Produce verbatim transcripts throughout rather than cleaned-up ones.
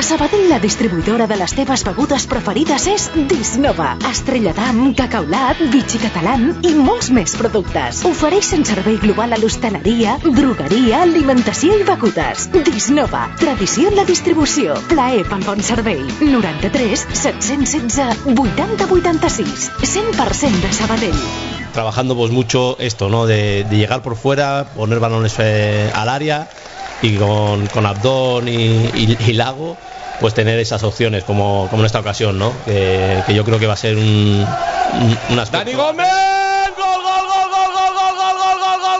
A Sabadell, la distribuïdora de les teves begudes preferides és Disnova. Estrella d'Am, Cacaulat, Vichy Catalán i molts més productes. Ofereixen servei global a l'hostaleria, drogueria, alimentació i begudes. Disnova, tradició en la distribució. Plaer pel bon servei. noranta-tres set-cents setze vuitanta vuitanta-sis. cent per cent de Sabadell. Trabajando pues mucho esto, ¿no? De, de llegar por fuera, poner balones eh, al área y con, con Abdón y, y, y Lago, pues tener esas opciones como, como en esta ocasión, ¿no? Que, que yo creo que va a ser un, un, un aspecto. ¡Dani Gómez! ¡Gol, gol, gol, gol, gol, gol, gol, gol, gol, gol,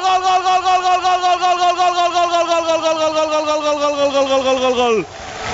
gol, gol, gol!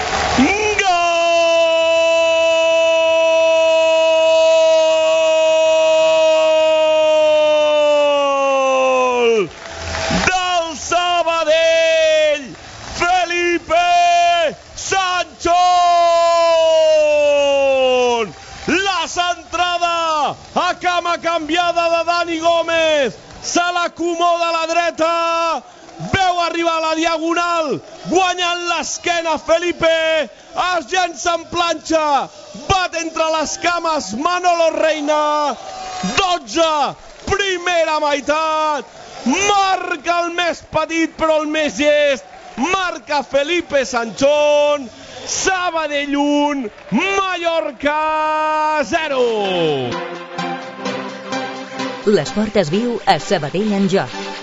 Cama canviada de Dani Gómez, se l'acomoda a la dreta, veu arribar a la diagonal, guanyant l'esquena Felipe, es llença en planxa, bat entre les cames Manolo Reina, dotze, primera meitat, marca el més petit però el més llest, marca Felipe Sanchón, Sabadell un, Mallorca zero. L'esport es viu a Sabadell en Joc.